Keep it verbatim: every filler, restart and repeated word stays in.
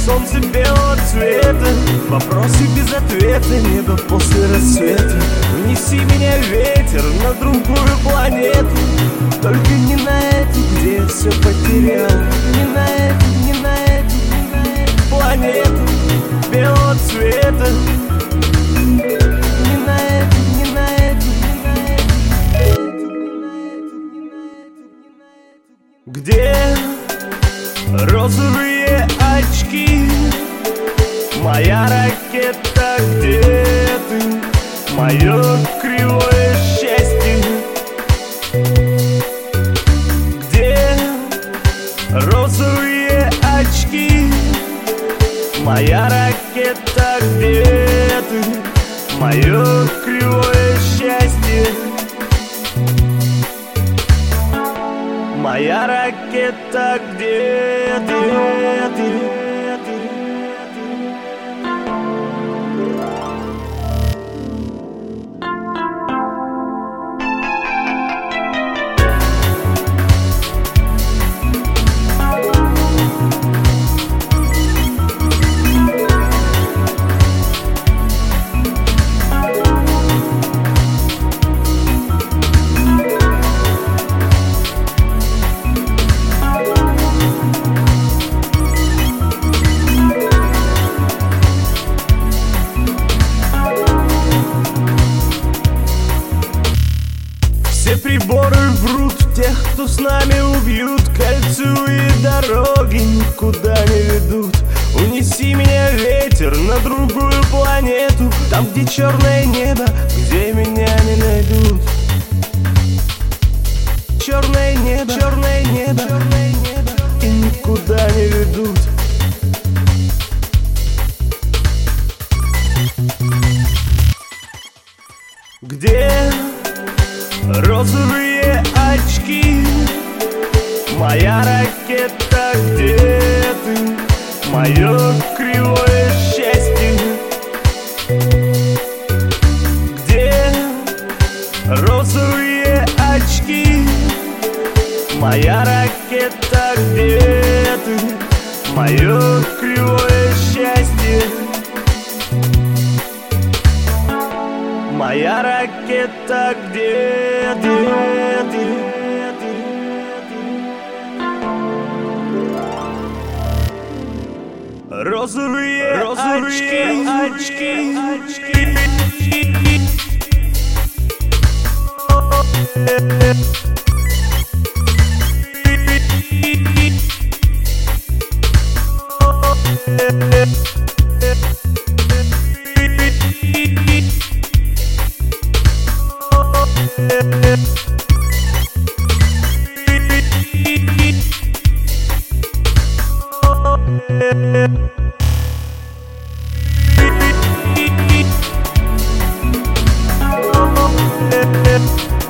солнце белого цвета, вопросы без ответа, небо после рассвета. Унеси меня, ветер, на другую планету, только не на эту, где я все потерял. Не на эту, не на эту, не на эту планету белого цвета. Не на эту, не на эту, не на эту, не на эту, не на эту. Где розовые очки? Моя ракета, где ты? Мое кривое счастье. Где розовые очки? Моя ракета, где ты? Мое кривое счастье. Моя ракета, где ты? Все приборы врут, тех, кто с нами убьют. Кольцевые дороги никуда не ведут. Унеси меня, ветер, на другую планету, там, где черное небо, где меня не найдут. Черное небо, черное небо, черное небо, и никуда не ведут. Где розовые очки? Моя ракета, где ты? Мое кривое счастье. Где розовые очки? Моя ракета, где ты? Мое кривое счастье. Моя ракета, где ты? Розовые, розовые очки, очки, очки.